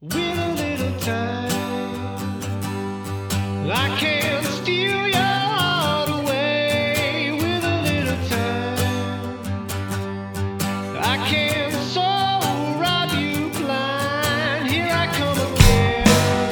With a little time, I can steal your heart away. With a little time, I can so rob you blind. Here I come again.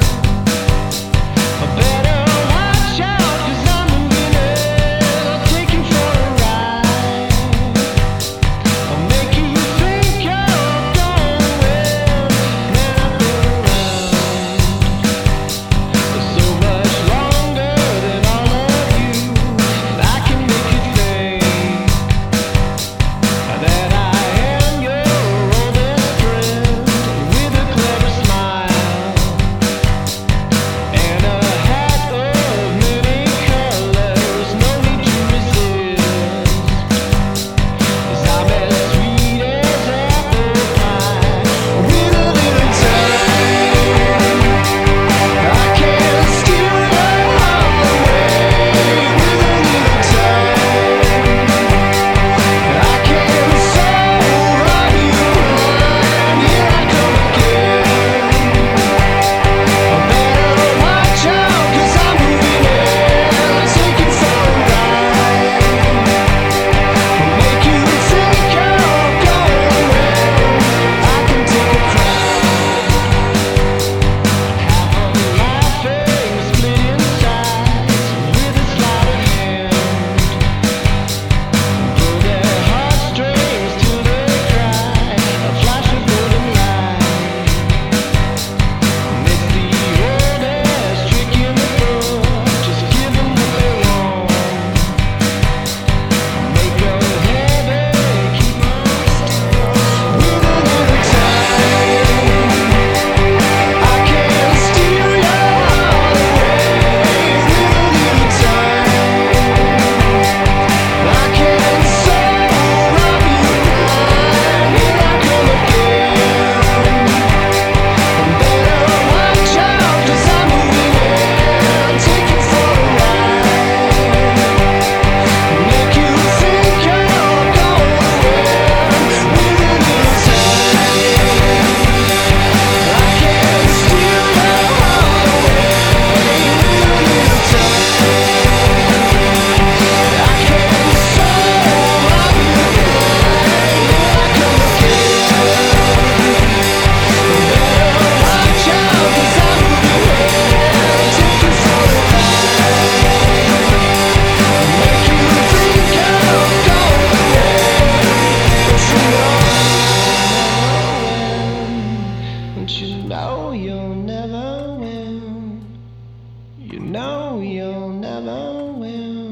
I better watch out, 'cause I'm a winner. I'll take you for a ride. I'll make you think you're going well. Man, I've been around for so much longer than all of you. I can make you think that I am your oldest friend, with a clever smile and a hat of many colors. No need to resist, 'cause I'm as sweet as apple pie. With a little time, I can steal your heart away. With a little time, I can so rob you blind. Here I come again. I better watch out, 'cause I'm moving in. I'll take you for a ride. I'll make you think you're going well. I can take a crowd, have 'em laughing, split in sides with a sleight of hand. Pull their heartstrings till they cry. A flash of golden light makes the oldest trick in the book. Just give 'em what they want. Make 'em heavy, keep 'em still. With a little time, I can steal your heart away. With a little time, I can so rob you blind. Here I come again. Better watch out, 'cause I'm moving in. Take you for a ride. Make you think you're going well. With a little time, I can steal your heart away. With a little time, I can so rob you blind. Here I come again. Better watch out, 'cause I'm moving in. Take you for a ride. Make you think you're going well. But you know you'll never win. You know you'll never win.